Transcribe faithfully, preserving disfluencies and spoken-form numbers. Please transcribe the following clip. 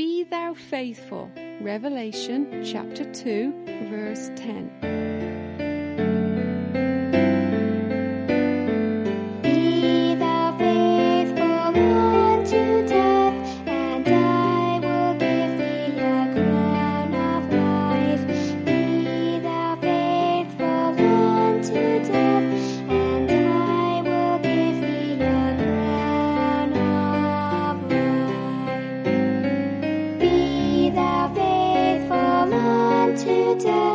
Be thou faithful. Revelation chapter two, verse ten. Be thou faithful unto death, and I will give thee a crown of life. Be thou faithful unto death, and I will give thee a crown of life. Be thou faithful unto death.